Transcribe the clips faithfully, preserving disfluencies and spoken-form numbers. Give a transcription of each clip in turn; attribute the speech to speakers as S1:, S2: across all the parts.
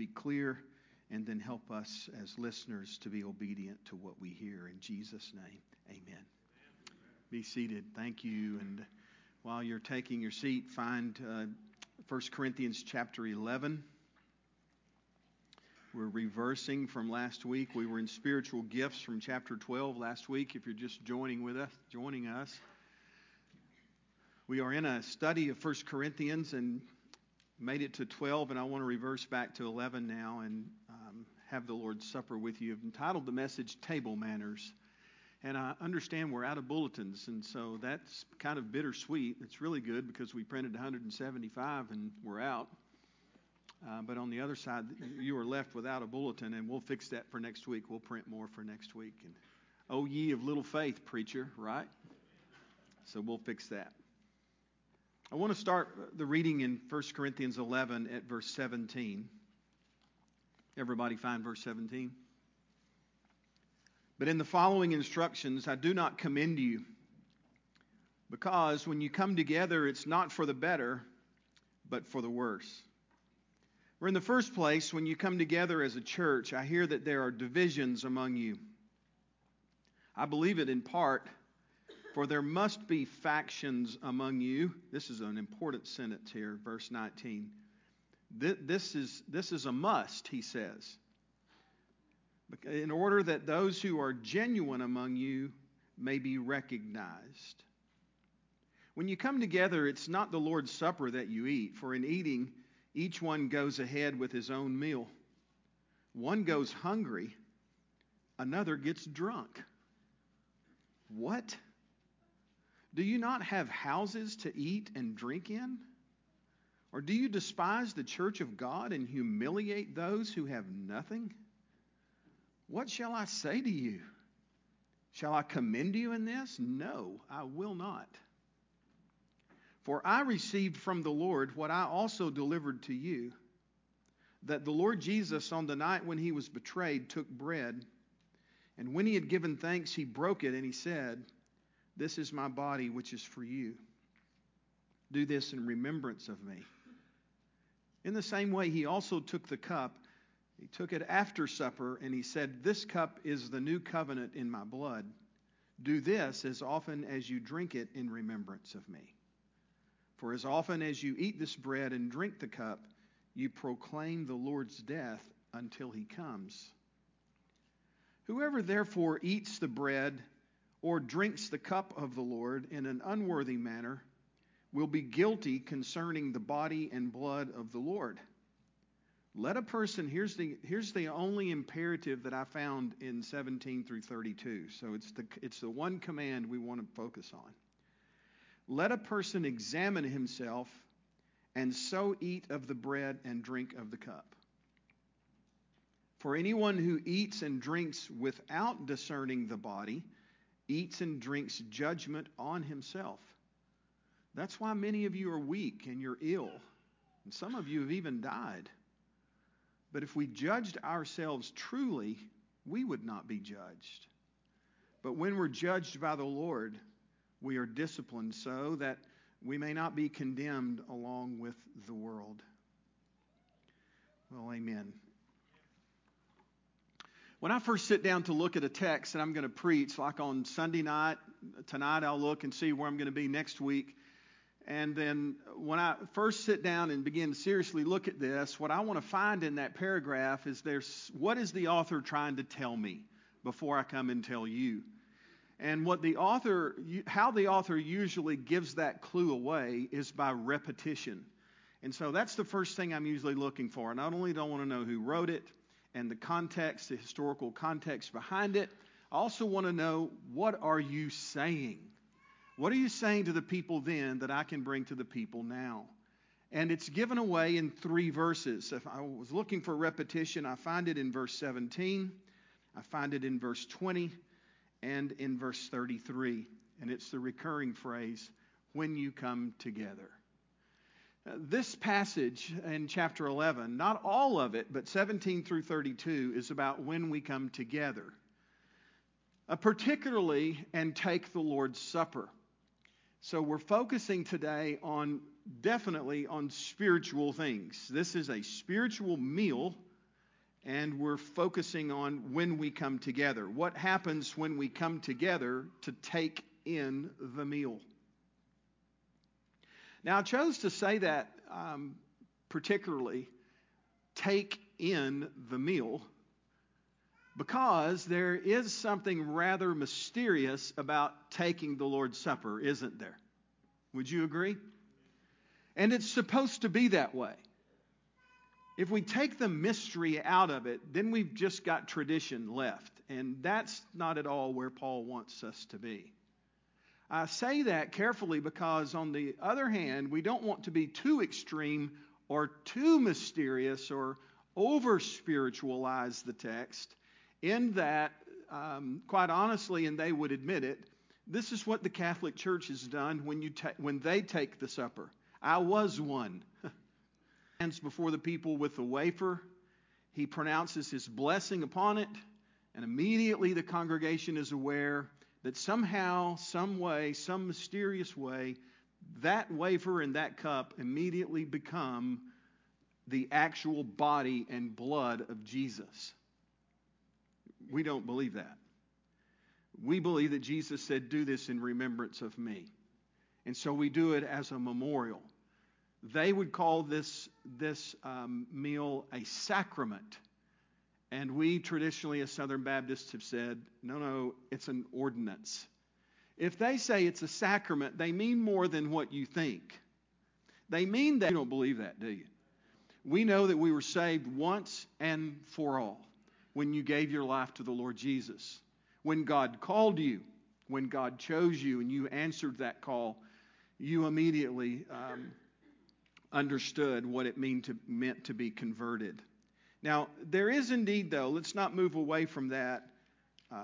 S1: be clear, and then help us as listeners to be obedient to what we hear. In Jesus' name, amen. Be seated. Thank you. And while you're taking your seat, find uh, First Corinthians chapter eleven. We're reversing from last week. We were in spiritual gifts from chapter twelve last week. If you're just joining with us, joining us, we are in a study of First Corinthians and made it to twelve, and I want to reverse back to eleven now and um, have the Lord's Supper with you. I've entitled the message "Table Manners." And I understand we're out of bulletins, and so that's kind of bittersweet. It's really good because we printed one hundred seventy-five and we're out. Uh, but on the other side, you are left without a bulletin, and we'll fix that for next week. We'll print more for next week. And oh, ye of little faith, preacher, right? So we'll fix that. I want to start the reading in First Corinthians eleven at verse seventeen. Everybody find verse seventeen? But in the following instructions, I do not commend you, because when you come together, it's not for the better, but for the worse. For in the first place, when you come together as a church, I hear that there are divisions among you. I believe it in part, for there must be factions among you. This is an important sentence here, verse nineteen. This is, this is a must, he says, in order that those who are genuine among you may be recognized. When you come together, it's not the Lord's Supper that you eat, for in eating, each one goes ahead with his own meal. One goes hungry, another gets drunk. What? Do you not have houses to eat and drink in? Or do you despise the church of God and humiliate those who have nothing? What shall I say to you? Shall I commend you in this? No, I will not. For I received from the Lord what I also delivered to you, that the Lord Jesus, on the night when he was betrayed, took bread, and when he had given thanks, he broke it, and he said, "This is my body, which is for you. Do this in remembrance of me." In the same way, he also took the cup. He took it after supper, and he said, "This cup is the new covenant in my blood. Do this as often as you drink it in remembrance of me. For as often as you eat this bread and drink the cup, you proclaim the Lord's death until he comes. Whoever therefore eats the bread or drinks the cup of the Lord in an unworthy manner will be guilty concerning the body and blood of the Lord. Let a person," here's the here's the only imperative that I found in seventeen through thirty-two. So it's the it's the one command we want to focus on. "Let a person examine himself, and so eat of the bread and drink of the cup. For anyone who eats and drinks without discerning the body eats and drinks judgment on himself. That's why many of you are weak and you're ill, and some of you have even died. But if we judged ourselves truly, we would not be judged. But when we're judged by the Lord, we are disciplined so that we may not be condemned along with the world." Well, amen. When I first sit down to look at a text that I'm going to preach, like on Sunday night, tonight I'll look and see where I'm going to be next week. And then when I first sit down and begin to seriously look at this, what I want to find in that paragraph is there's what is the author trying to tell me before I come and tell you? And what the author, how the author usually gives that clue away is by repetition. And so that's the first thing I'm usually looking for. Not only do I want to know who wrote it and the context, the historical context behind it, I also want to know, what are you saying? What are you saying to the people then that I can bring to the people now? And it's given away in three verses. If I was looking for repetition, I find it in verse seventeen, I find it in verse twenty, and in verse thirty-three. And it's the recurring phrase, "when you come together." This passage in chapter eleven, not all of it, but seventeen through thirty-two, is about when we come together. Uh, particularly, and take the Lord's Supper. So we're focusing today on, definitely on spiritual things. This is a spiritual meal and we're focusing on when we come together. What happens when we come together to take in the meal? Now, I chose to say that um, particularly, take in the meal, because there is something rather mysterious about taking the Lord's Supper, isn't there? Would you agree? And it's supposed to be that way. If we take the mystery out of it, then we've just got tradition left. And that's not at all where Paul wants us to be. I say that carefully because, on the other hand, we don't want to be too extreme or too mysterious or over-spiritualize the text, in that, um, quite honestly, and they would admit it, this is what the Catholic Church has done when, you ta- when they take the supper. I was one. Hands before the people with the wafer. He pronounces his blessing upon it, and immediately the congregation is aware that somehow, some way, some mysterious way, that wafer and that cup immediately become the actual body and blood of Jesus. We don't believe that. We believe that Jesus said, "Do this in remembrance of me." And so we do it as a memorial. They would call this, this um, meal a sacrament. And we traditionally, as Southern Baptists, have said, no, no, it's an ordinance. If they say it's a sacrament, they mean more than what you think. They mean that. You don't believe that, do you? We know that we were saved once and for all when you gave your life to the Lord Jesus. When God called you, when God chose you, and you answered that call, you immediately um, understood what it mean to, meant to be converted. Now, there is indeed, though, let's not move away from that uh,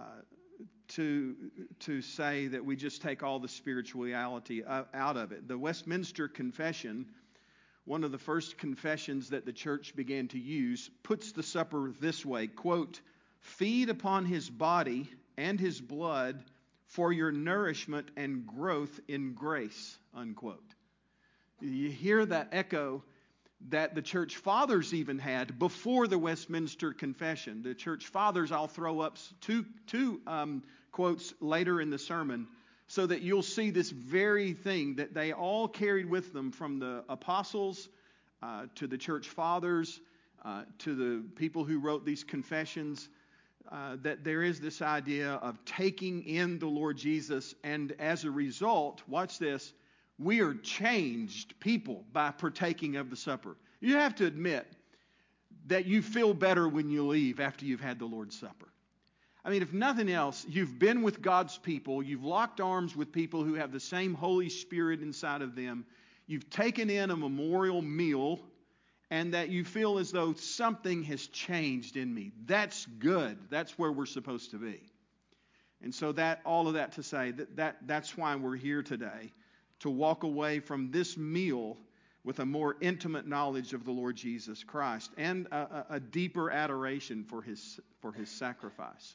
S1: to, to say that we just take all the spirituality out of it. The Westminster Confession, one of the first confessions that the church began to use, puts the supper this way, quote, "Feed upon his body and his blood for your nourishment and growth in grace," unquote. You hear that echo that the church fathers even had before the Westminster Confession. The church fathers, I'll throw up two, two um, quotes later in the sermon so that you'll see this very thing that they all carried with them, from the apostles uh, to the church fathers uh, to the people who wrote these confessions, uh, that there is this idea of taking in the Lord Jesus, and as a result, watch this, we are changed people by partaking of the supper. You have to admit that you feel better when you leave after you've had the Lord's Supper. I mean, if nothing else, you've been with God's people. You've locked arms with people who have the same Holy Spirit inside of them. You've taken in a memorial meal, and that you feel as though something has changed in me. That's good. That's where we're supposed to be. And so that, all of that to say that, that that's why we're here today, to walk away from this meal with a more intimate knowledge of the Lord Jesus Christ and a, a, a deeper adoration for his, for his sacrifice.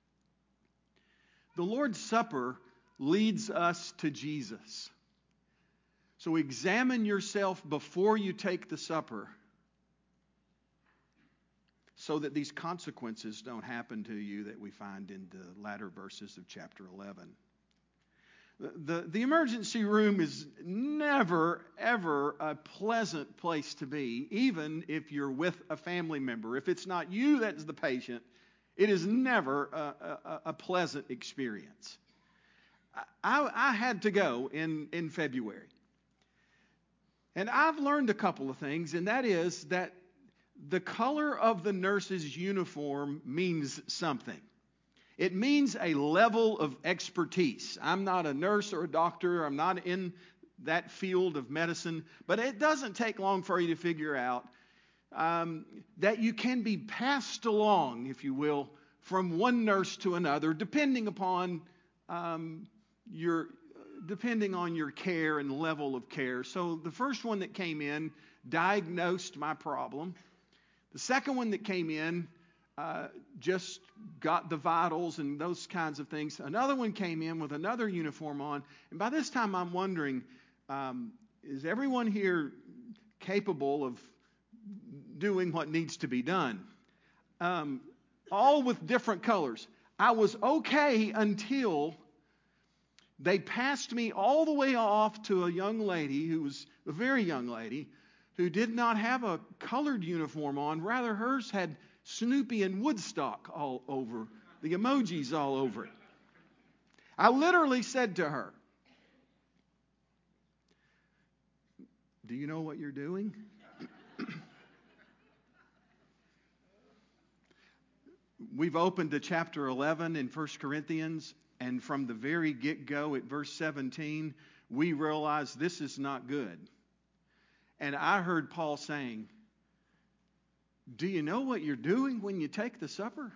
S1: The Lord's Supper leads us to Jesus. So examine yourself before you take the supper, so that these consequences don't happen to you that we find in the latter verses of chapter eleven. The, the emergency room is never, ever a pleasant place to be, even if you're with a family member. If it's not you that's the patient, it is never a, a, a pleasant experience. I, I had to go in, in February. And I've learned a couple of things, and that is that the color of the nurse's uniform means something. It means a level of expertise. I'm not a nurse or a doctor. I'm not in that field of medicine. But it doesn't take long for you to figure out um, that you can be passed along, if you will, from one nurse to another, depending upon um, your depending on your care and level of care. So the first one that came in diagnosed my problem. The second one that came in Uh, just got the vitals and those kinds of things. Another one came in with another uniform on. And by this time, I'm wondering, um, is everyone here capable of doing what needs to be done? um, all with different colors. I was okay until they passed me all the way off to a young lady who was a very young lady who did not have a colored uniform on. Rather, hers had Snoopy and Woodstock all over, the emojis all over it. I literally said to her, "Do you know what you're doing?" We've opened to chapter eleven in First Corinthians, and from the very get-go at verse seventeen, we realize this is not good. And I heard Paul saying, "Do you know what you're doing when you take the supper?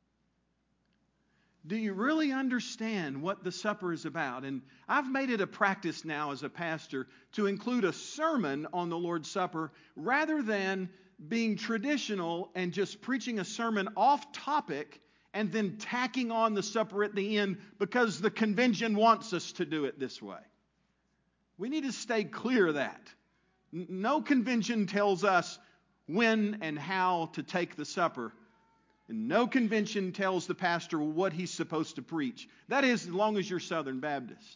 S1: Do you really understand what the supper is about?" And I've made it a practice now as a pastor to include a sermon on the Lord's Supper rather than being traditional and just preaching a sermon off topic and then tacking on the supper at the end because the convention wants us to do it this way. We need to stay clear of that. No convention tells us when and how to take the supper. And no convention tells the pastor what he's supposed to preach. That is, as long as you're Southern Baptist.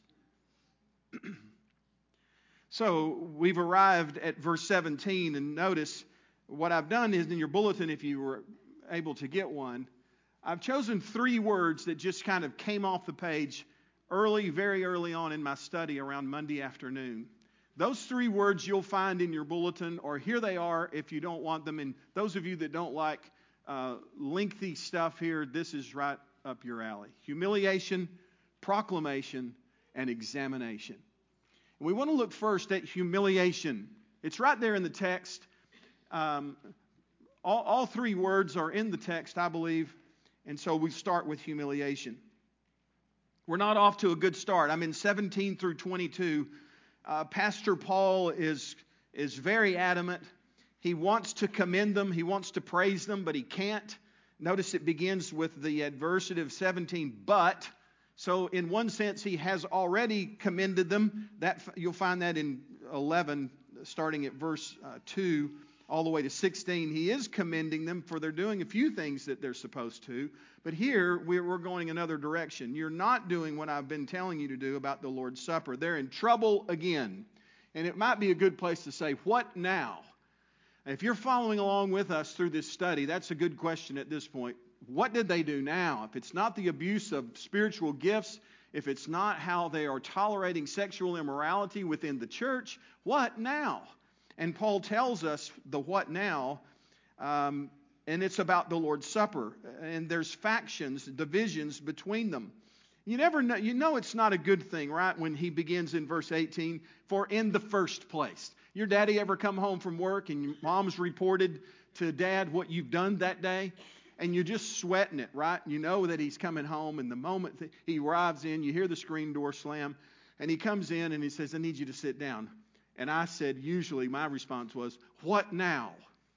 S1: So we've arrived at verse seventeen, and notice what I've done is in your bulletin, if you were able to get one, I've chosen three words that just kind of came off the page early, very early on in my study around Monday afternoon. Those three words you'll find in your bulletin, or here they are if you don't want them. And those of you that don't like uh, lengthy stuff here, this is right up your alley. Humiliation, proclamation, and examination. And we want to look first at humiliation. It's right there in the text. Um, all, all three words are in the text, I believe. And so we start with humiliation. We're not off to a good start. I'm in seventeen through twenty-two. Uh, Pastor Paul is, is very adamant. He wants to commend them. He wants to praise them, but he can't. Notice it begins with the adversative seventeen, but. So in one sense, he has already commended them. That you'll find that in eleven, starting at verse uh, two, all the way to sixteen. He is commending them for they're doing a few things that they're supposed to. But here, we're going another direction. You're not doing what I've been telling you to do about the Lord's Supper. They're in trouble again. And it might be a good place to say, what now? If you're following along with us through this study, that's a good question at this point. What did they do now? If it's not the abuse of spiritual gifts, if it's not how they are tolerating sexual immorality within the church, what now? And Paul tells us the what now, um, and it's about the Lord's Supper. And there's factions, divisions between them. You never know, you know it's not a good thing, right? When he begins in verse eighteen, for in the first place. Your daddy ever come home from work and your mom's reported to dad what you've done that day? And you're just sweating it, right? You know that he's coming home, and the moment that he arrives in, you hear the screen door slam, and he comes in and he says, I need you to sit down. And I said, usually my response was, what now?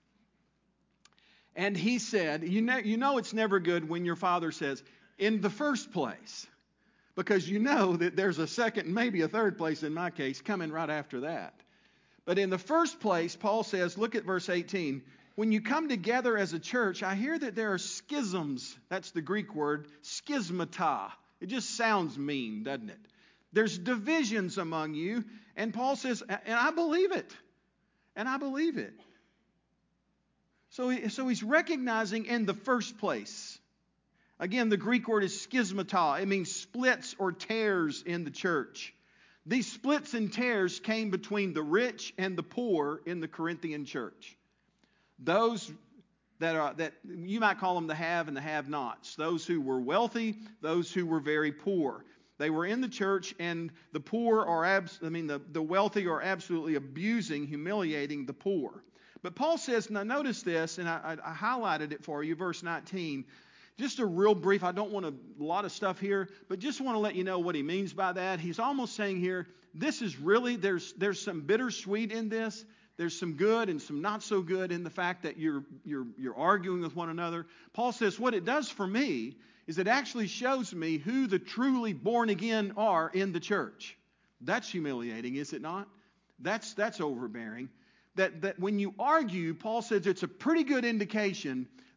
S1: And he said, you know, you know it's never good when your father says, in the first place, because you know that there's a second, maybe a third place in my case, coming right after that. But in the first place, Paul says, look at verse eighteen, when you come together as a church, I hear that there are schisms. That's the Greek word, schismata. It just sounds mean, doesn't it? There's divisions among you. And Paul says, and I believe it. And I believe it. So, so he's recognizing in the first place. Again, the Greek word is schismata. It means splits or tears in the church. These splits and tears came between the rich and the poor in the Corinthian church. Those that are that you might call them the have and the have-nots. Those who were wealthy, those who were very poor. They were in the church, and the poor are abs- I mean the, the wealthy are absolutely abusing, humiliating the poor. But Paul says, now notice this, and I, I, I highlighted it for you, verse nineteen. Just a real brief, I don't want a lot of stuff here, but just want to let you know what he means by that. He's almost saying here, this is really, there's there's some bittersweet in this. There's some good and some not so good in the fact that you're you're you're arguing with one another. Paul says what it does for me is it actually shows me who the truly born again are in the church. That's humiliating, is it not? That's that's overbearing. That that when you argue, Paul says it's a pretty good indication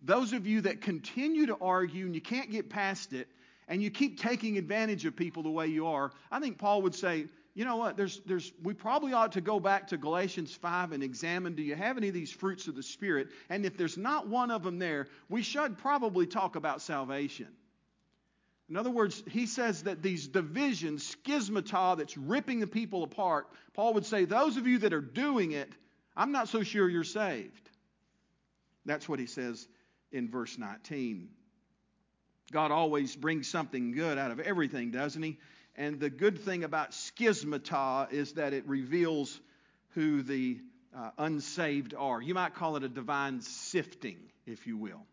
S1: those of you that continue to argue and you can't get past it, and you keep taking advantage of people the way you are, I think Paul would say, you know what, there's, there's, we probably ought to go back to Galatians five and examine, do you have any of these fruits of the Spirit? And if there's not one of them there, we should probably talk about salvation. In other words, he says that these divisions, schismata, that's ripping the people apart, Paul would say, those of you that are doing it, I'm not so sure you're saved. That's what he says in verse nineteen. God always brings something good out of everything, doesn't he? And the good thing about schismata is that it reveals who the uh, unsaved are. You might call it a divine sifting, if you will.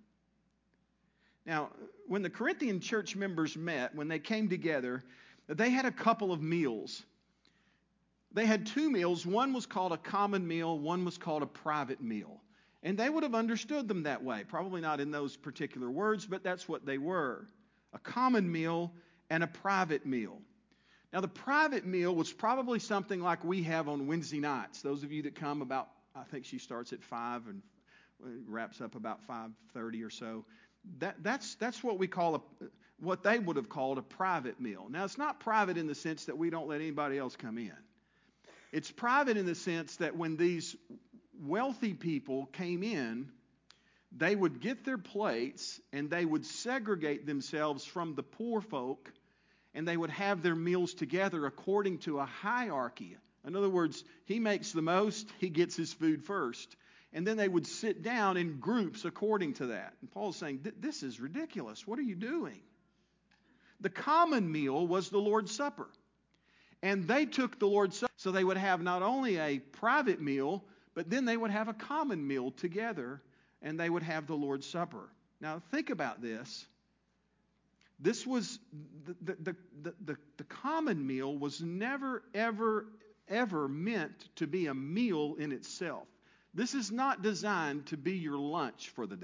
S1: Now, when the Corinthian church members met, when they came together, they had a couple of meals. They had two meals. One was called a common meal. One was called a private meal. And they would have understood them that way. Probably not in those particular words, but that's what they were. A common meal and a private meal. Now, the private meal was probably something like we have on Wednesday nights. Those of you that come about, I think she starts at five and wraps up about five thirty or so. That, that's, that's what we call a, what they would have called a private meal. Now, it's not private in the sense that we don't let anybody else come in. It's private in the sense that when these wealthy people came in, they would get their plates and they would segregate themselves from the poor folk, and they would have their meals together according to a hierarchy. In other words, he makes the most, he gets his food first. And then they would sit down in groups according to that. And Paul's saying, this is ridiculous. What are you doing? The common meal was the Lord's Supper. And they took the Lord's Supper, so they would have not only a private meal, but then they would have a common meal together, and they would have the Lord's Supper. Now, think about this. This was, the, the, the, the, the common meal was never, ever, ever meant to be a meal in itself. This is not designed to be your lunch for the day.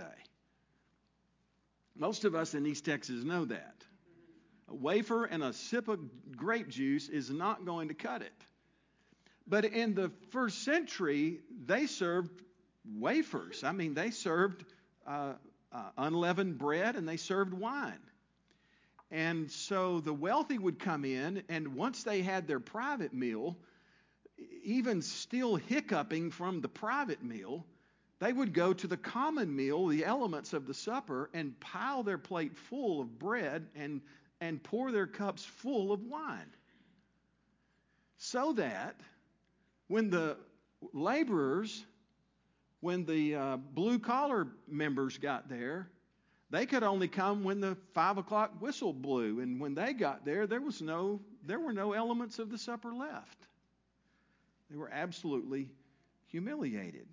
S1: Most of us in East Texas know that. A wafer and a sip of grape juice is not going to cut it. But in the first century, they served wafers. I mean, they served uh, uh, unleavened bread and they served wine. And so the wealthy would come in, and once they had their private meal, even still hiccuping from the private meal, they would go to the common meal, the elements of the supper, and pile their plate full of bread and, and pour their cups full of wine. So that when the laborers, when the uh, blue-collar members got there, they could only come when the five o'clock whistle blew, and when they got there, there was no, there were no elements of the supper left. They were absolutely humiliated.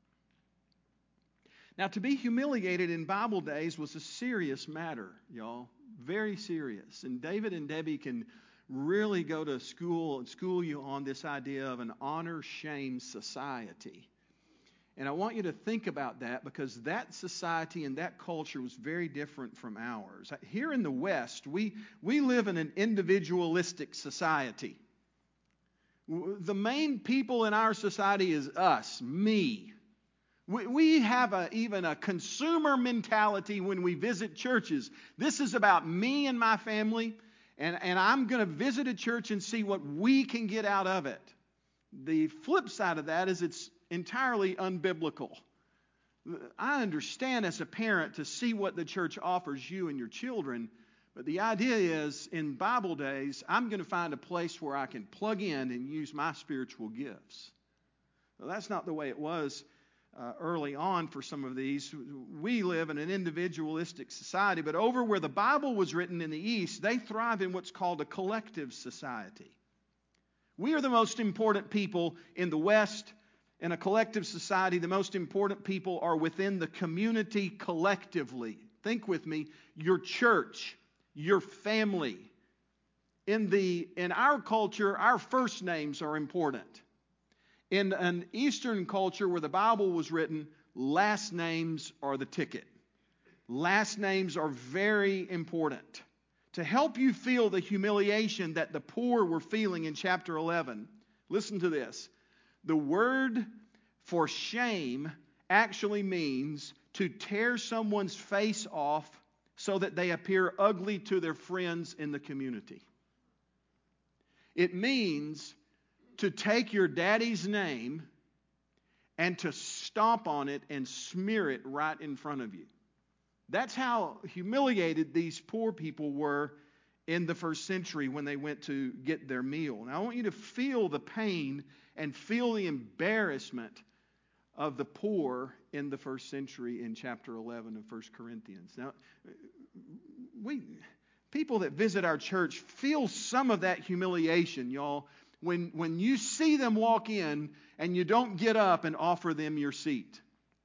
S1: Now, to be humiliated in Bible days was a serious matter, y'all. Very serious. And David and Debbie can really go to school and school you on this idea of an honor-shame society. And I want you to think about that, because that society and that culture was very different from ours. Here in the West, we, we live in an individualistic society. The main people in our society is us, me. We, we have a, even a consumer mentality when we visit churches. This is about me and my family, and, and I'm going to visit a church and see what we can get out of it. The flip side of that is it's entirely unbiblical. I understand as a parent to see what the church offers you and your children, but the idea is, in Bible days, I'm going to find a place where I can plug in and use my spiritual gifts. Well, that's not the way it was uh, early on for some of these. We live in an individualistic society, but over where the Bible was written in the East, they thrive in what's called a collective society. We are the most important people in the West. In a collective society, the most important people are within the community collectively. Think with me, your church, your family. In the in our culture, our first names are important. In an Eastern culture where the Bible was written, last names are the ticket. Last names are very important. To help you feel the humiliation that the poor were feeling in chapter eleven, listen to this. The word for shame actually means to tear someone's face off so that they appear ugly to their friends in the community. It means to take your daddy's name and to stomp on it and smear it right in front of you. That's how humiliated these poor people were in the first century when they went to get their meal. Now I want you to feel the pain and feel the embarrassment of the poor in the first century in chapter eleven of First Corinthians. Now, we people that visit our church feel some of that humiliation, y'all, when, when you see them walk in and you don't get up and offer them your seat.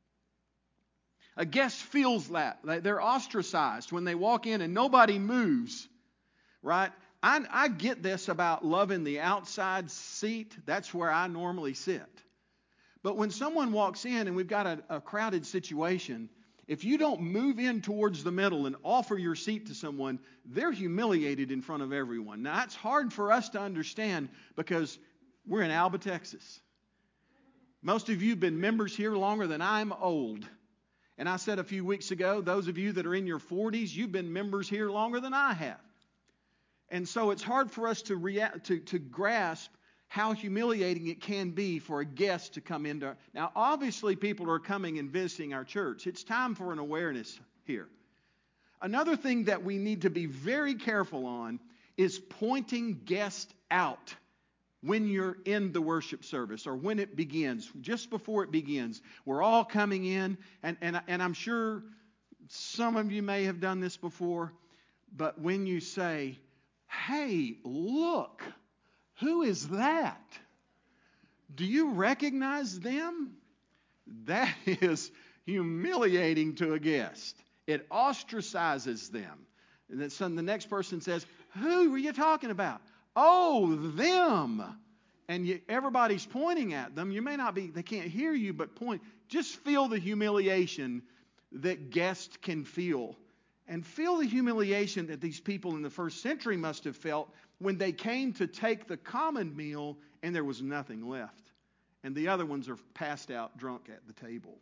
S1: A guest feels that. They're ostracized when they walk in and nobody moves, right? I, I get this about loving the outside seat. That's where I normally sit. But when someone walks in and we've got a, a crowded situation, if you don't move in towards the middle and offer your seat to someone, they're humiliated in front of everyone. Now, that's hard for us to understand because we're in Alba, Texas. Most of you have been members here longer than I'm old. And I said a few weeks ago, those of you that are in your forties, you've been members here longer than I have. And so it's hard for us to react, to, to grasp how humiliating it can be for a guest to come into. Now, obviously, people are coming and visiting our church. It's time for an awareness here. Another thing that we need to be very careful on is pointing guests out when you're in the worship service or when it begins, just before it begins. We're all coming in, and, and, and I'm sure some of you may have done this before, but when you say, "Hey, look, who is that? Do you recognize them?" That is humiliating to a guest. It ostracizes them. And then some, the next person says, "Who are you talking about?" "Oh, them." And you, everybody's pointing at them. You may not be, they can't hear you, but point. Just feel the humiliation that guests can feel. And feel the humiliation that these people in the first century must have felt when they came to take the common meal and there was nothing left. And the other ones are passed out drunk at the table.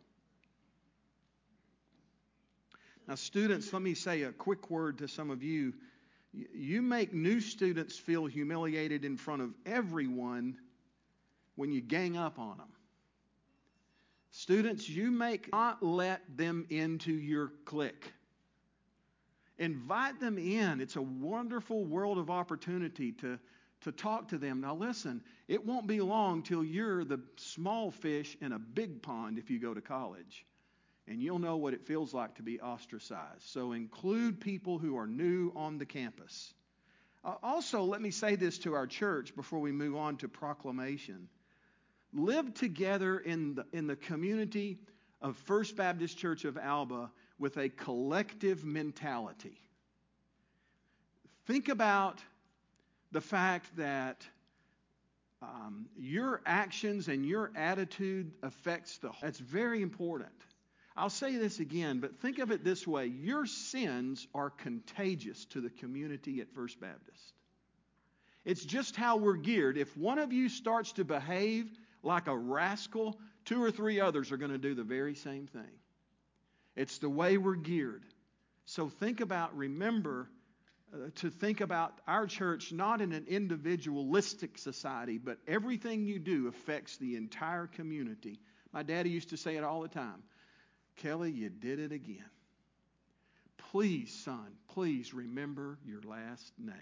S1: Now, students, let me say a quick word to some of you. You make new students feel humiliated in front of everyone when you gang up on them. Students, you make not let them into your clique. Invite them in. It's a wonderful world of opportunity to, to talk to them. Now listen, it won't be long till you're the small fish in a big pond if you go to college. And you'll know what it feels like to be ostracized. So include people who are new on the campus. Uh, also, let me say this to our church before we move on to proclamation. Live together in the, in the community of First Baptist Church of Alba with a collective mentality. Think about the fact that um, your actions and your attitude affects the whole. That's very important. I'll say this again, but think of it this way. Your sins are contagious to the community at First Baptist. It's just how we're geared. If one of you starts to behave like a rascal, two or three others are going to do the very same thing. It's the way we're geared. So think about, remember uh, to think about our church not in an individualistic society, but everything you do affects the entire community. My daddy used to say it all the time. "Kelly, you did it again. Please, son, please remember your last name."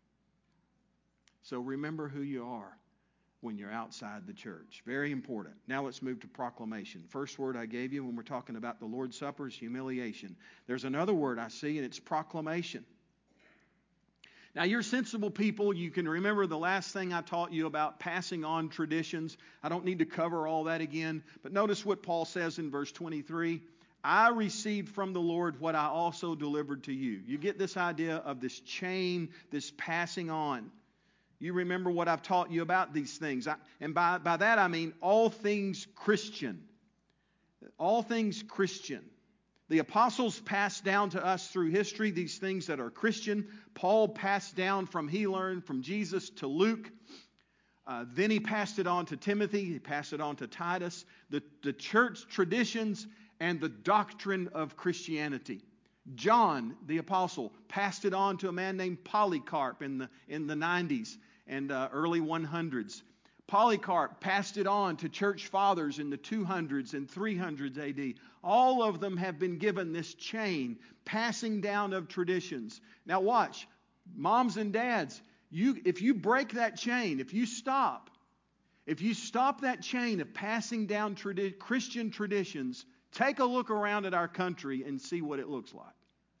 S1: So remember who you are when you're outside the church. Very important. Now let's move to proclamation. First word I gave you when we're talking about the Lord's Supper is humiliation. There's another word I see, and it's proclamation. Now, you're sensible people. You can remember the last thing I taught you about passing on traditions. I don't need to cover all that again. But notice what Paul says in verse twenty-three. "I received from the Lord what I also delivered to you." You get this idea of this chain, this passing on. You remember what I've taught you about these things. I, and by, by that I mean all things Christian. All things Christian. The apostles passed down to us through history these things that are Christian. Paul passed down from, he learned from Jesus to Luke. Uh, then he passed it on to Timothy. He passed it on to Titus. The, the church traditions and the doctrine of Christianity. John, the apostle, passed it on to a man named Polycarp in the, in the nineties and uh, early hundreds. Polycarp passed it on to church fathers in the two hundreds and three hundreds A D. All of them have been given this chain, passing down of traditions. Now watch, moms and dads, you, if you break that chain, if you stop, if you stop that chain of passing down tradi- Christian traditions, take a look around at our country and see what it looks like.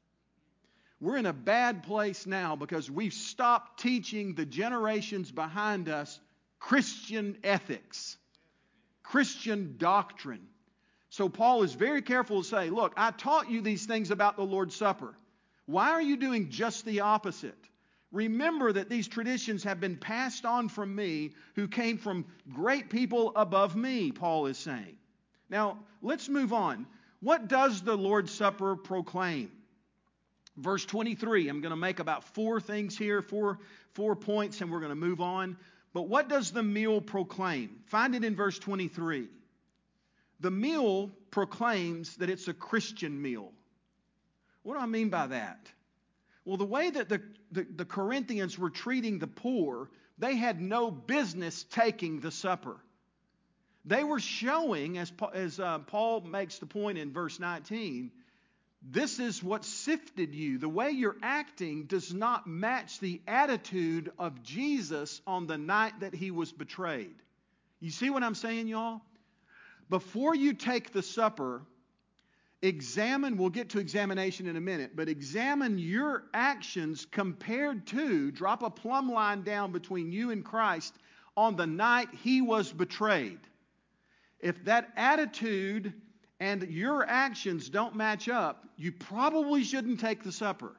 S1: We're in a bad place now because we've stopped teaching the generations behind us Christian ethics, Christian doctrine. So Paul is very careful to say, look, I taught you these things about the Lord's Supper. Why are you doing just the opposite? Remember that these traditions have been passed on from me, who came from great people above me, Paul is saying. Now, let's move on. What does the Lord's Supper proclaim? Verse twenty-three, I'm going to make about four things here, four, four points, and we're going to move on. But what does the meal proclaim? Find it in verse twenty-three. The meal proclaims that it's a Christian meal. What do I mean by that? Well, the way that the, the, the Corinthians were treating the poor, they had no business taking the supper. They were showing, as, as uh, Paul makes the point in verse nineteen, this is what sifted you. The way you're acting does not match the attitude of Jesus on the night that he was betrayed. You see what I'm saying, y'all? Before you take the supper, examine, we'll get to examination in a minute, but examine your actions compared to, drop a plumb line down between you and Christ on the night he was betrayed. If that attitude and your actions don't match up, you probably shouldn't take the supper.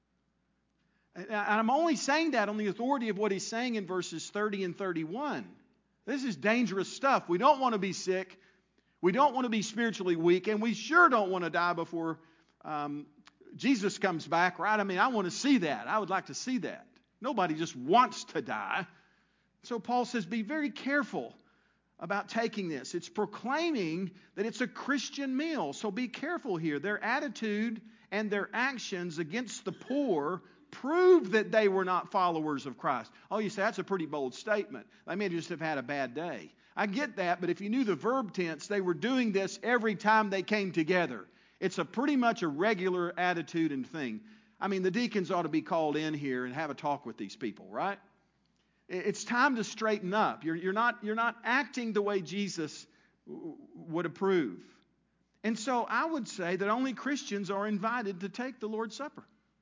S1: And I'm only saying that on the authority of what he's saying in verses thirty and thirty-one. This is dangerous stuff. We don't want to be sick. We don't want to be spiritually weak. And we sure don't want to die before um, Jesus comes back, right? I mean, I want to see that. I would like to see that. Nobody just wants to die. So Paul says, be very careful about taking this. It's proclaiming that it's a Christian meal. So be careful here. Their attitude and their actions against the poor prove that they were not followers of Christ. Oh, you say, that's a pretty bold statement. They may just have had a bad day. I get that, but if you knew the verb tense, they were doing this every time they came together. It's a pretty much a regular attitude and thing. I mean, the deacons ought to be called in here and have a talk with these people, right? It's time to straighten up. You're, you're not, you're not acting the way Jesus would approve. And so I would say that only Christians are invited to take the Lord's Supper.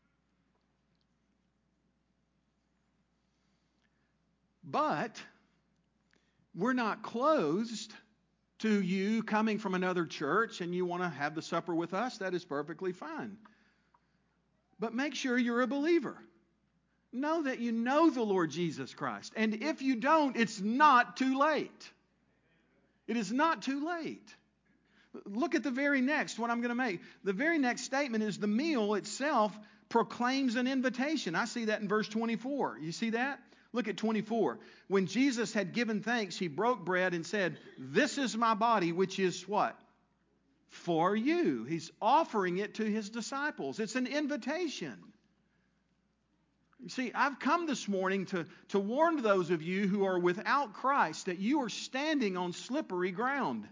S1: But we're not closed to you coming from another church and you want to have the supper with us. That is perfectly fine. But make sure you're a believer. Know that you know the Lord Jesus Christ. And if you don't, it's not too late. It is not too late. Look at the very next, what I'm going to make. The very next statement is the meal itself proclaims an invitation. I see that in verse twenty-four. You see that? Look at twenty-four. When Jesus had given thanks, he broke bread and said, "This is my body, which is what? For you." He's offering it to his disciples. It's an invitation. You see, I've come this morning to, to warn those of you who are without Christ that you are standing on slippery ground.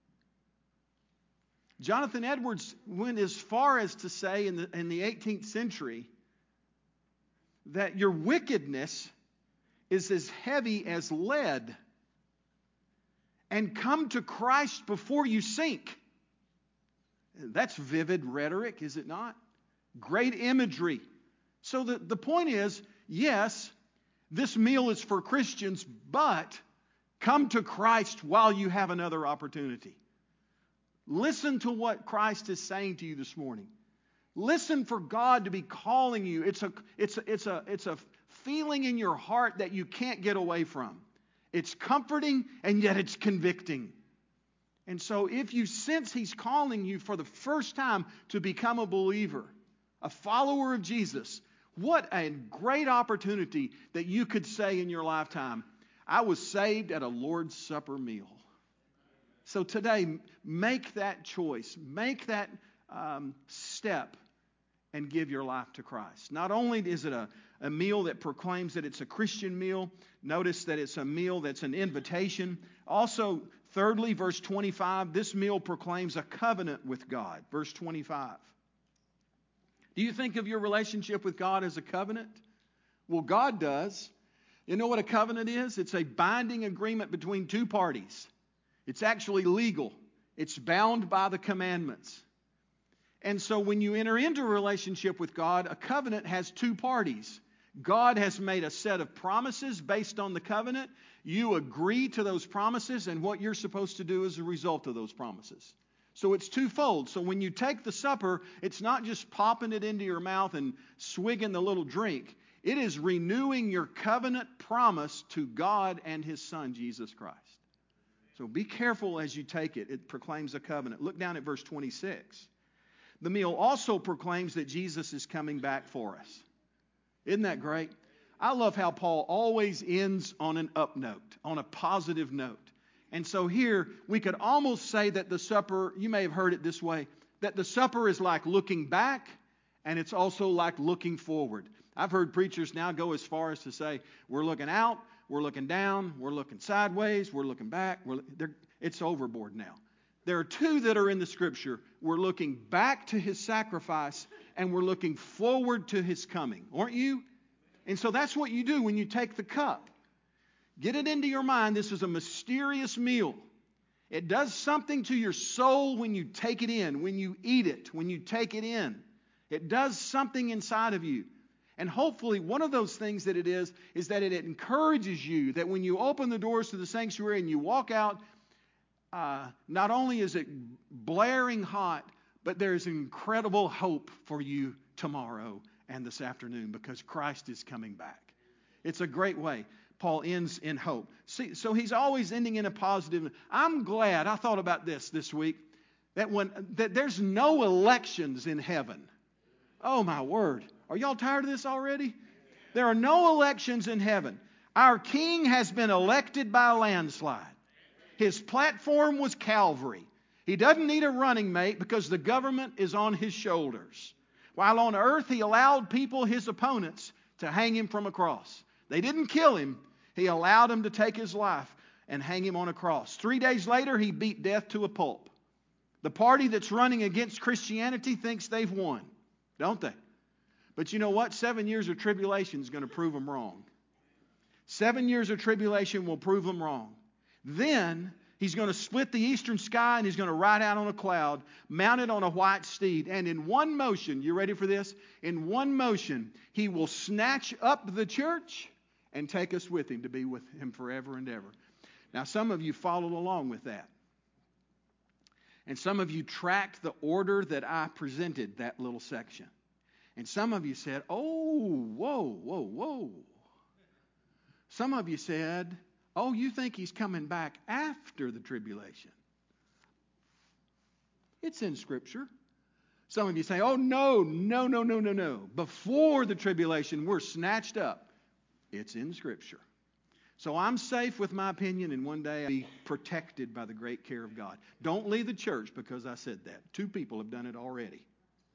S1: Jonathan Edwards went as far as to say in the, in the eighteenth century that your wickedness is as heavy as lead, and come to Christ before you sink. That's vivid rhetoric, is it not? Great imagery. So the, the point is, yes, this meal is for Christians, but come to Christ while you have another opportunity. Listen to what Christ is saying to you this morning. Listen for God to be calling you. It's a, it's a, it's a, it's a feeling in your heart that you can't get away from. It's comforting and yet it's convicting. And so if you sense He's calling you for the first time to become a believer, a follower of Jesus, what a great opportunity that you could say in your lifetime, I was saved at a Lord's Supper meal. So today, make that choice. Make that um, step and give your life to Christ. Not only is it a, a meal that proclaims that it's a Christian meal, notice that it's a meal that's an invitation. Also, thirdly, verse twenty-five, this meal proclaims a covenant with God. Verse twenty-five. Do you think of your relationship with God as a covenant? Well, God does. You know what a covenant is? It's a binding agreement between two parties. It's actually legal. It's bound by the commandments. And so when you enter into a relationship with God, a covenant has two parties. God has made a set of promises based on the covenant. You agree to those promises and what you're supposed to do as a result of those promises. So it's twofold. So when you take the supper, it's not just popping it into your mouth and swigging the little drink. It is renewing your covenant promise to God and His Son, Jesus Christ. So be careful as you take it. It proclaims a covenant. Look down at verse twenty-six. The meal also proclaims that Jesus is coming back for us. Isn't that great? I love how Paul always ends on an up note, on a positive note. And so here we could almost say that the supper, you may have heard it this way, that the supper is like looking back and it's also like looking forward. I've heard preachers now go as far as to say, we're looking out, we're looking down, we're looking sideways, we're looking back. We're, it's overboard now. There are two that are in the Scripture. We're looking back to His sacrifice and we're looking forward to His coming. Aren't you? And so that's what you do when you take the cup. Get it into your mind. This is a mysterious meal. It does something to your soul when you take it in, when you eat it, when you take it in. It does something inside of you. And hopefully one of those things that it is, is that it encourages you that when you open the doors to the sanctuary and you walk out, Uh, not only is it blaring hot, but there's incredible hope for you tomorrow and this afternoon because Christ is coming back. It's a great way. Paul ends in hope. See, so he's always ending in a positive. I'm glad, I thought about this this week, that when that there's no elections in heaven. Oh my word. Are y'all tired of this already? There are no elections in heaven. Our King has been elected by a landslide. His platform was Calvary. He doesn't need a running mate because the government is on His shoulders. While on earth, He allowed people, His opponents, to hang Him from a cross. They didn't kill Him. He allowed them to take His life and hang Him on a cross. Three days later, He beat death to a pulp. The party that's running against Christianity thinks they've won, don't they? But you know what? Seven years of tribulation is going to prove them wrong. Seven years of tribulation will prove them wrong. Then He's going to split the eastern sky and He's going to ride out on a cloud, mounted on a white steed. And in one motion, you ready for this? In one motion, He will snatch up the church and take us with Him to be with Him forever and ever. Now, some of you followed along with that. And some of you tracked the order that I presented that little section. And some of you said, oh, whoa, whoa, whoa. Some of you said, oh, you think He's coming back after the tribulation? It's in Scripture. Some of you say, oh, no, no, no, no, no, no. Before the tribulation, we're snatched up. It's in Scripture. So I'm safe with my opinion, and one day I'll be protected by the great care of God. Don't leave the church because I said that. Two people have done it already.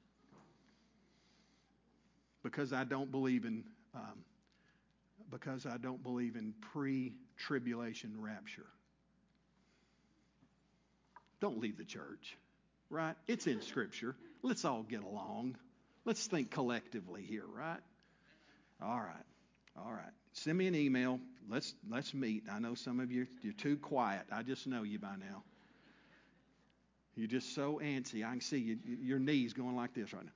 S1: Because I don't believe in... Um, Because I don't believe in pre-tribulation rapture. Don't leave the church, right? It's in Scripture. Let's all get along. Let's think collectively here, right? All right, all right. Send me an email. Let's let's meet. I know some of you, you're too quiet. I just know you by now. You're just so antsy. I can see you, your knees going like this right now.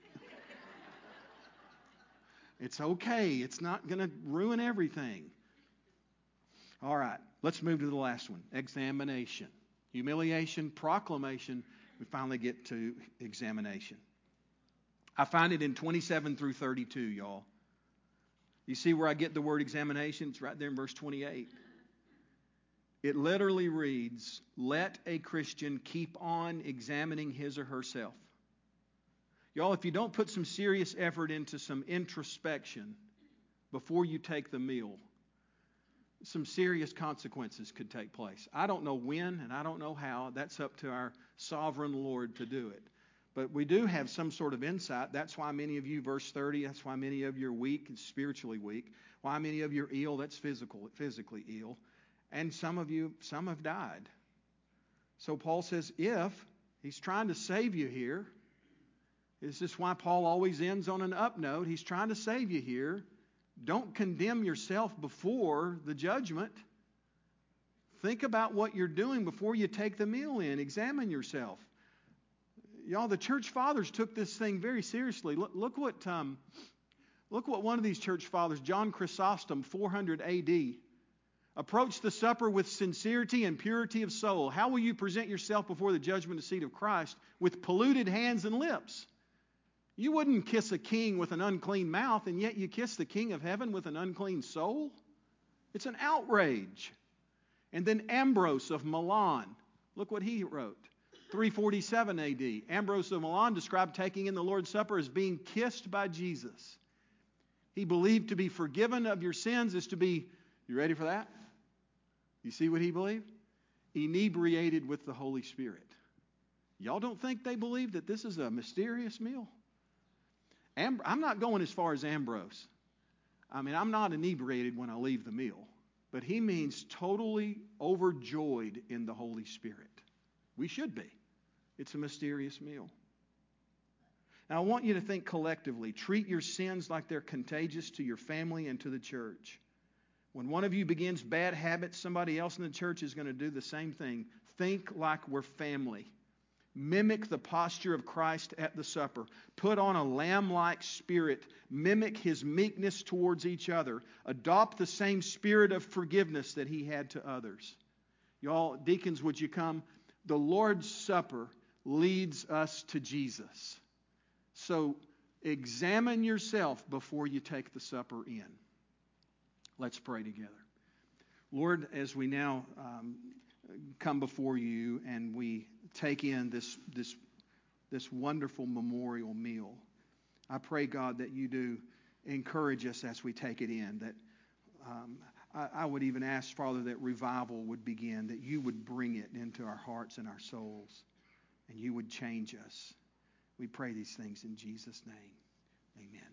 S1: It's okay. It's not going to ruin everything. All right. Let's move to the last one. Examination. Humiliation, proclamation. We finally get to examination. I find it in twenty-seven through thirty-two, y'all. You see where I get the word examination? It's right there in verse twenty-eight. It literally reads, let a Christian keep on examining his or herself. Y'all, if you don't put some serious effort into some introspection before you take the meal, some serious consequences could take place. I don't know when and I don't know how. That's up to our sovereign Lord to do it. But we do have some sort of insight. That's why many of you, verse thirty, that's why many of you are weak and spiritually weak. Why many of you are ill, that's physical, physically ill. And some of you, some have died. So Paul says, if he's trying to save you here, this is why Paul always ends on an up note. He's trying to save you here. Don't condemn yourself before the judgment. Think about what you're doing before you take the meal in. Examine yourself. Y'all, the church fathers took this thing very seriously. Look, look what um, look what one of these church fathers, John Chrysostom, four hundred A D, approached the supper with sincerity and purity of soul. How will you present yourself before the judgment seat of Christ with polluted hands and lips? You wouldn't kiss a king with an unclean mouth, and yet you kiss the King of heaven with an unclean soul? It's an outrage. And then Ambrose of Milan, look what he wrote. three forty-seven A D. Ambrose of Milan described taking in the Lord's Supper as being kissed by Jesus. He believed to be forgiven of your sins is to be, you ready for that? You see what he believed? Inebriated with the Holy Spirit. Y'all don't think they believe that this is a mysterious meal? Am- I'm not going as far as Ambrose. I mean, I'm not inebriated when I leave the meal. But he means totally overjoyed in the Holy Spirit. We should be. It's a mysterious meal. Now, I want you to think collectively. Treat your sins like they're contagious to your family and to the church. When one of you begins bad habits, somebody else in the church is going to do the same thing. Think like we're family. Mimic the posture of Christ at the supper. Put on a lamb-like spirit. Mimic his meekness towards each other. Adopt the same spirit of forgiveness that he had to others. Y'all, deacons, would you come? The Lord's Supper leads us to Jesus. So examine yourself before you take the supper in. Let's pray together. Lord, as we now um, come before you and we take in this, this, this wonderful memorial meal, I pray, God, that you do encourage us as we take it in, that um, I, I would even ask, Father, that revival would begin, that you would bring it into our hearts and our souls, and you would change us. We pray these things in Jesus' name. Amen.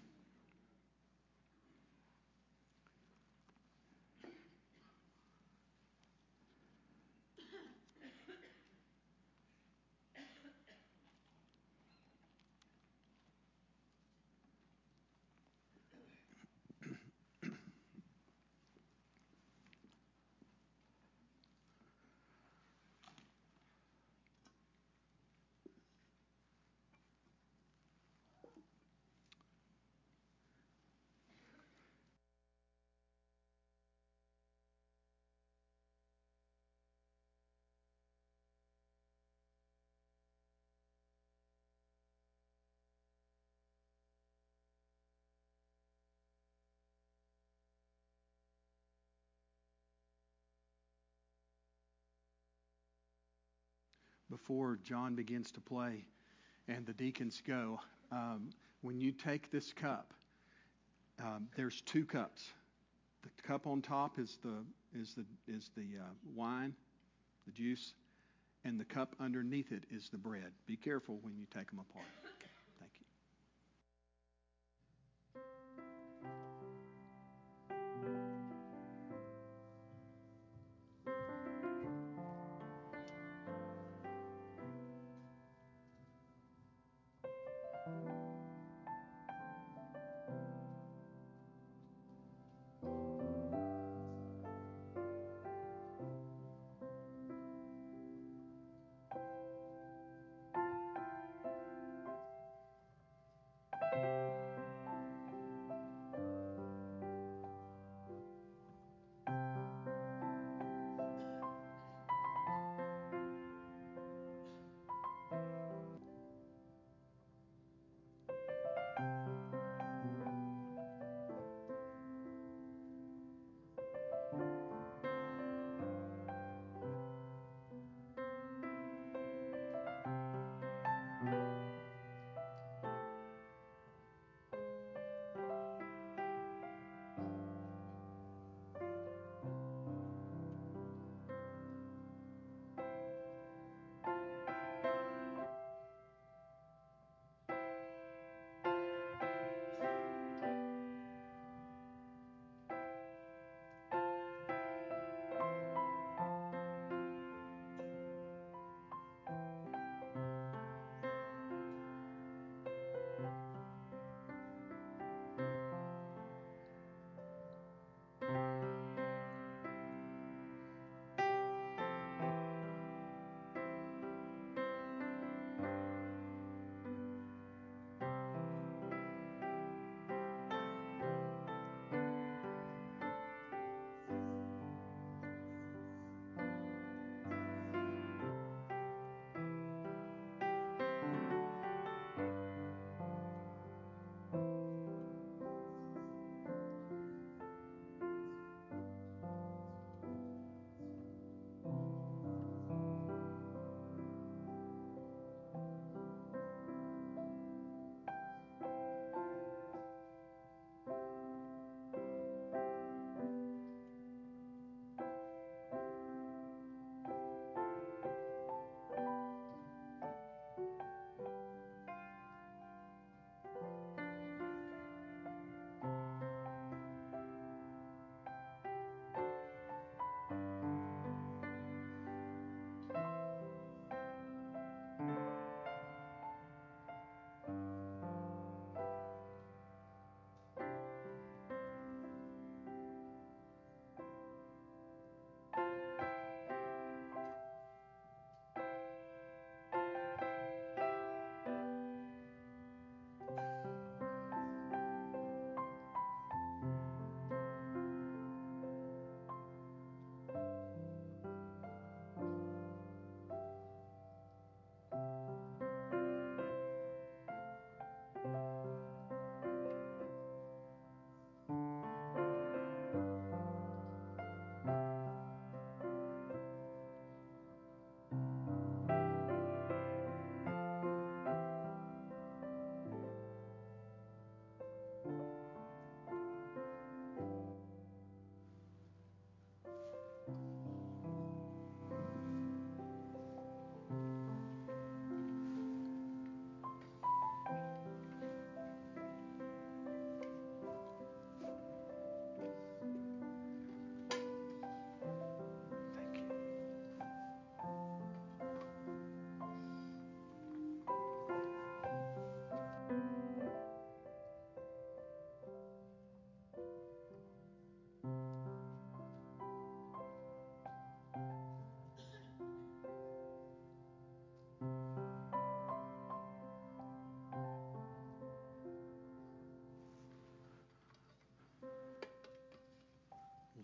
S1: Before John begins to play and the deacons go, um, when you take this cup, um, there's two cups. The cup on top is the is the is the uh, wine, the juice, and the cup underneath it is the bread. Be careful when you take them apart. Okay, thank you.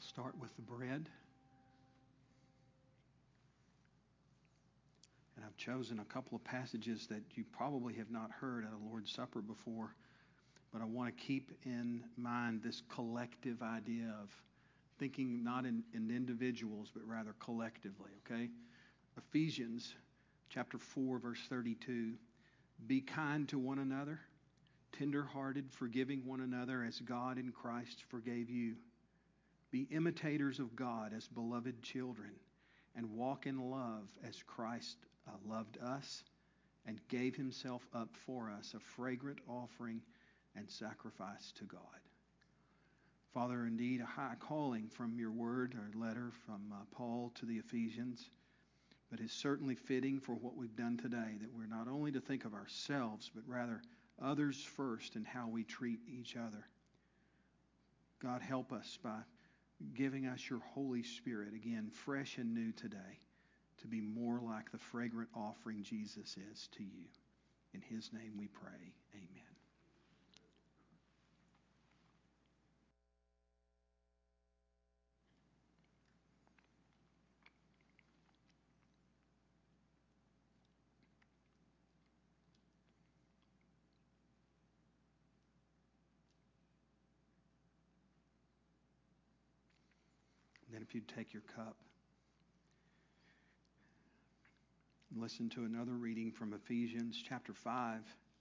S1: Start with the bread. And I've chosen a couple of passages that you probably have not heard at a Lord's Supper before, but I want to keep in mind this collective idea of thinking not in, in individuals, but rather collectively, okay? Ephesians chapter four, verse thirty-two. Be kind to one another, tender-hearted, forgiving one another as God in Christ forgave you. Be imitators of God as beloved children, and walk in love as Christ uh, loved us and gave himself up for us, a fragrant offering and sacrifice to God. Father, indeed, a high calling from your word or letter from uh, Paul to the Ephesians, but it's certainly fitting for what we've done today, that we're not only to think of ourselves, but rather others first in how we treat each other. God, help us by giving us your Holy Spirit, again, fresh and new today, to be more like the fragrant offering Jesus is to you. In his name we pray. Amen. Then if you'd take your cup and listen to another reading from Ephesians chapter five.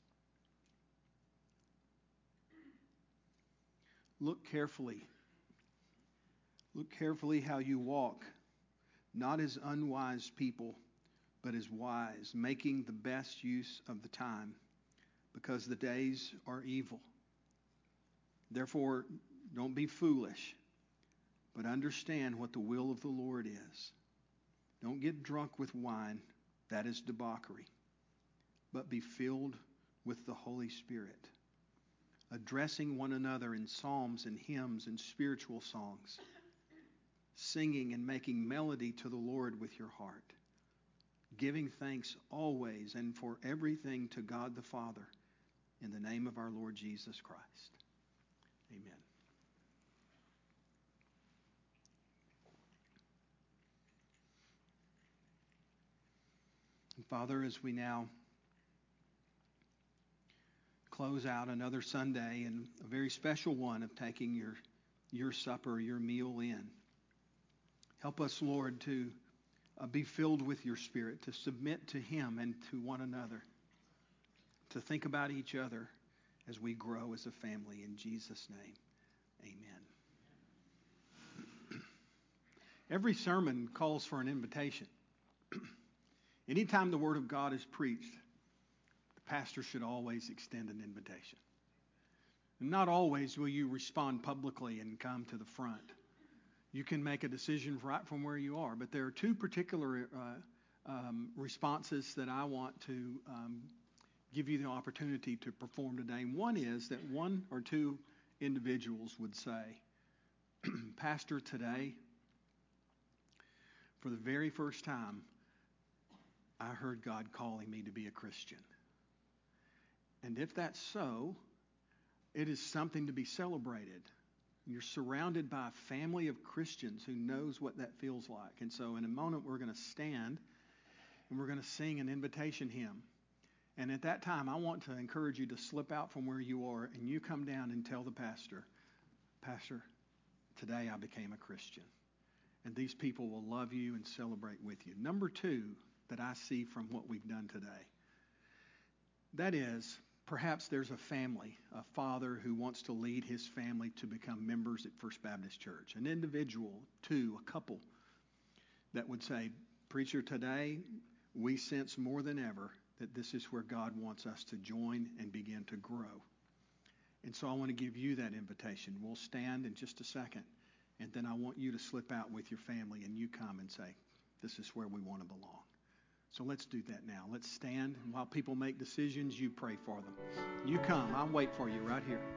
S1: Look carefully. Look carefully how you walk, not as unwise people, but as wise, making the best use of the time, because the days are evil. Therefore, don't be foolish, but understand what the will of the Lord is. Don't get drunk with wine, that is debauchery, but be filled with the Holy Spirit, addressing one another in psalms and hymns and spiritual songs, singing and making melody to the Lord with your heart, giving thanks always and for everything to God the Father, in the name of our Lord Jesus Christ. Amen. And Father, as we now close out another Sunday, and a very special one of taking your, your supper, your meal in, help us, Lord, to uh, be filled with your Spirit, to submit to him and to one another, to think about each other as we grow as a family. In Jesus' name, amen. Every sermon calls for an invitation. Anytime the Word of God is preached, the pastor should always extend an invitation. And not always will you respond publicly and come to the front. You can make a decision right from where you are, but there are two particular uh, um, responses that I want to um, give you the opportunity to perform today. And one is that one or two individuals would say, Pastor, today, for the very first time, I heard God calling me to be a Christian. And if that's so, it is something to be celebrated. You're surrounded by a family of Christians who knows what that feels like. And so in a moment, we're going to stand and we're going to sing an invitation hymn. And at that time, I want to encourage you to slip out from where you are and you come down and tell the pastor, Pastor, today I became a Christian. And these people will love you and celebrate with you. Number two that I see from what we've done today, that is, perhaps there's a family, a father who wants to lead his family to become members at First Baptist Church. An individual, two, a couple, that would say, Preacher, today we sense more than ever that this is where God wants us to join and begin to grow. And so I want to give you that invitation. We'll stand in just a second, and then I want you to slip out with your family and you come and say, this is where we want to belong. So let's do that now. Let's stand, and while people make decisions, you pray for them. You come. I'll wait for you right here.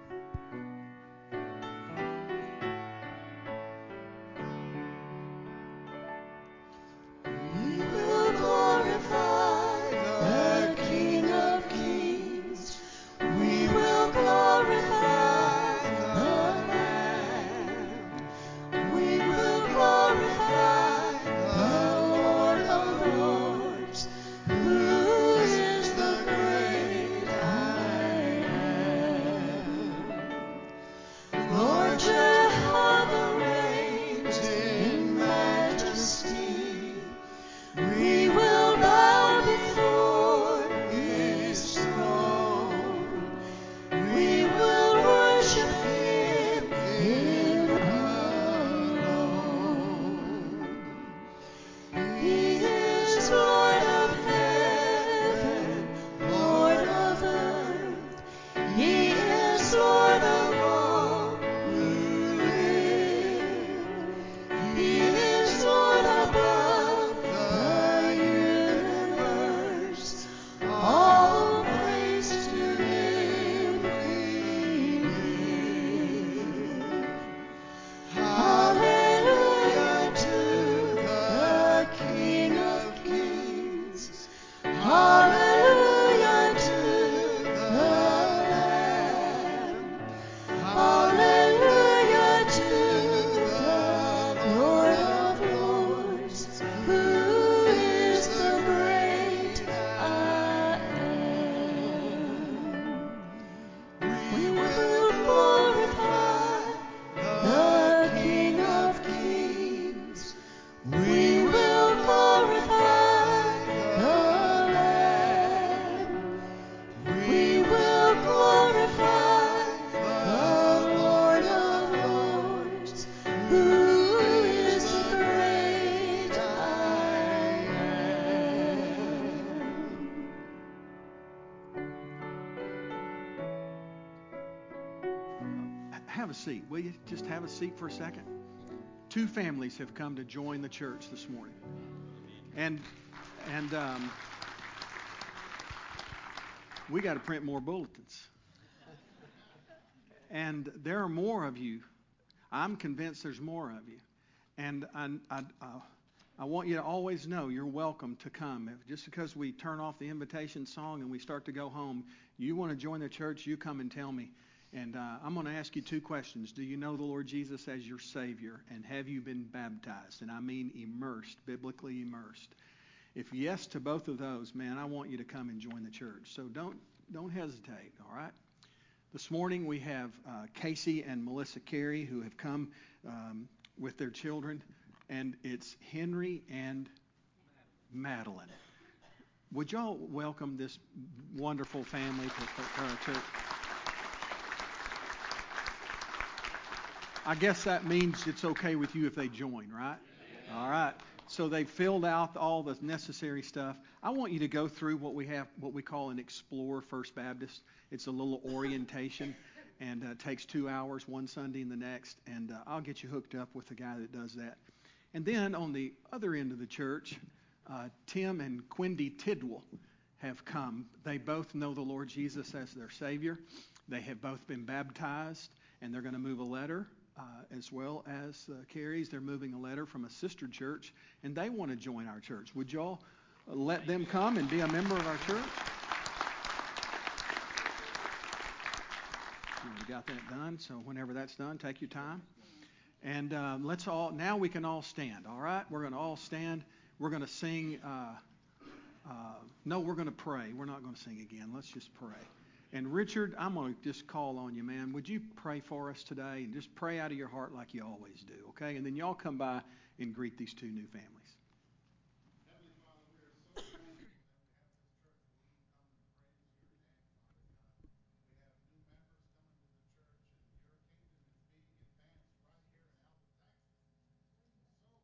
S2: We
S1: have a seat. Will you just have a seat for a second? Two families have come to join the church this morning. And and um, we got to print more bulletins. And there are more of you. I'm convinced there's more of you. And I, I, I, I want you to always know you're welcome to come. If, just because we turn off the invitation song and we start to go home, you want to join the church, you come and tell me. And uh, I'm going to ask you two questions. Do you know the Lord Jesus as your Savior? And have you been baptized? And I mean immersed, biblically immersed. If yes to both of those, man, I want you to come and join the church. So don't don't hesitate, all right? This morning we have uh, Casey and Melissa Carey who have come um, with their children. And it's Henry and Madeline. Would y'all welcome this wonderful family to our church? I guess that means it's okay with you if they join, right? Yeah. All right. So they filled out all the necessary stuff. I want you to go through what we have, what we call an Explore First Baptist. It's a little orientation, and uh, it takes two hours, one Sunday and the next. And uh, I'll get you hooked up with the guy that does that. And then on the other end of the church, uh, Tim and Quindy Tidwell have come. They both know the Lord Jesus as their Savior. They have both been baptized, and they're going to move a letter. Uh, as well as uh, Carrie's, they're moving a letter from a sister church, and they want to join our church. Would y'all let them come and be a member of our church? You already got that done, so whenever that's done, take your time. And uh, let's all, now we can all stand, all right? We're going to all stand. We're going to sing, uh, uh, no, we're going to pray. We're not going to sing again. Let's just pray. And Richard, I'm going to just call on you, man. Would you pray for us today? And just pray out of your heart like you always do, okay? And then y'all come by and greet these two new families.
S2: Heavenly Father, we are so thankful that we have this church where we can come and praise your name, Father God. We have new members coming to the church, and your kingdom is being advanced right here in Alva, Texas. So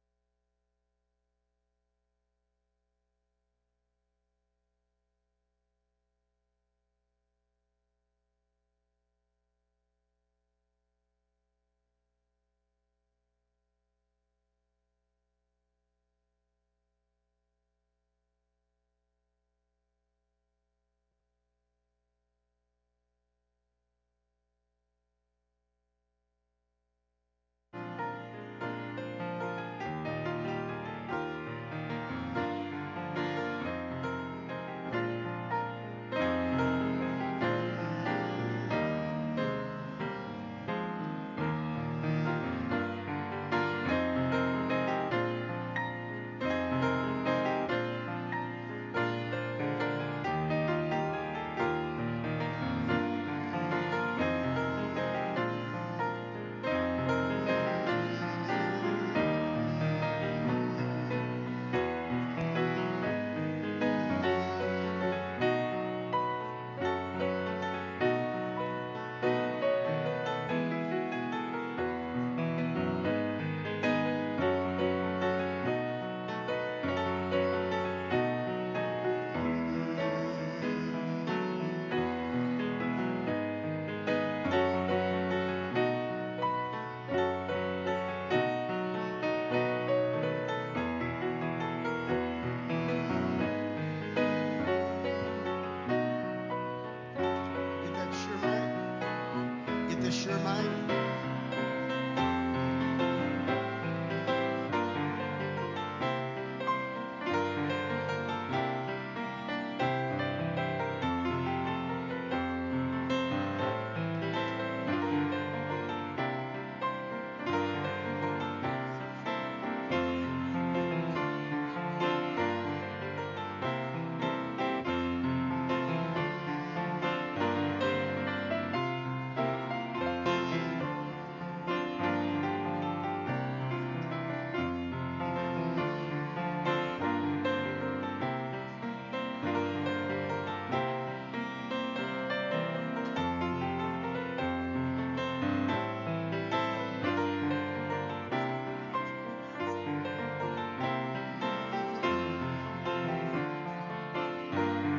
S2: get that sure mic. Get this sure mic.